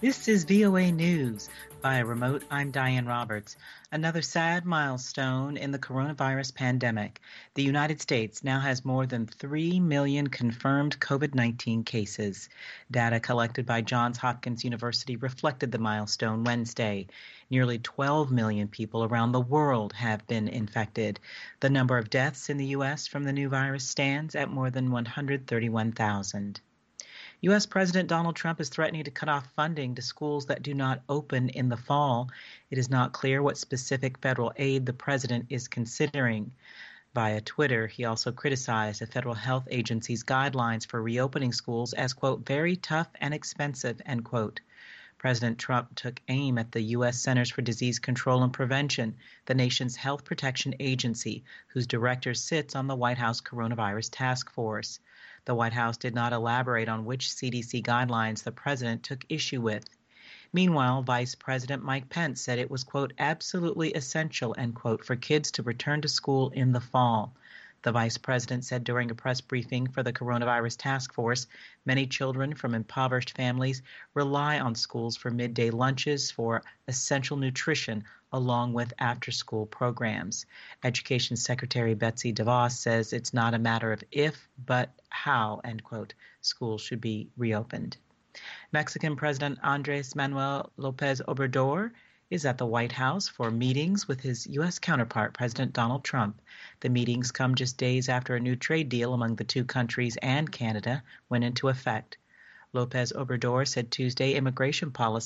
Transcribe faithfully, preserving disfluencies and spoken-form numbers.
This is V O A News. Via remote, I'm Diane Roberts. Another sad milestone in the coronavirus pandemic. The United States now has more than three million confirmed COVID nineteen cases. Data collected by Johns Hopkins University reflected the milestone Wednesday. Nearly twelve million people around the world have been infected. The number of deaths in the U S from the new virus stands at more than one hundred thirty-one thousand. U S. President Donald Trump is threatening to cut off funding to schools that do not open in the fall. It is not clear what specific federal aid the president is considering. Via Twitter, he also criticized the federal health agency's guidelines for reopening schools as, quote, very tough and expensive, end quote. President Trump took aim at the U S. Centers for Disease Control and Prevention, the nation's health protection agency, whose director sits on the White House Coronavirus Task Force. The White House did not elaborate on which C D C guidelines the president took issue with. Meanwhile, Vice President Mike Pence said it was, quote, absolutely essential, end quote, for kids to return to school in the fall. The vice president said during a press briefing for the Coronavirus Task Force, many children from impoverished families rely on schools for midday lunches for essential nutrition, along with after-school programs. Education Secretary Betsy DeVos says it's not a matter of if, but how, end quote, schools should be reopened. Mexican President Andres Manuel Lopez Obrador is at the White House for meetings with his U S counterpart, President Donald Trump. The meetings come just days after a new trade deal among the two countries and Canada went into effect. Lopez Obrador said Tuesday immigration policy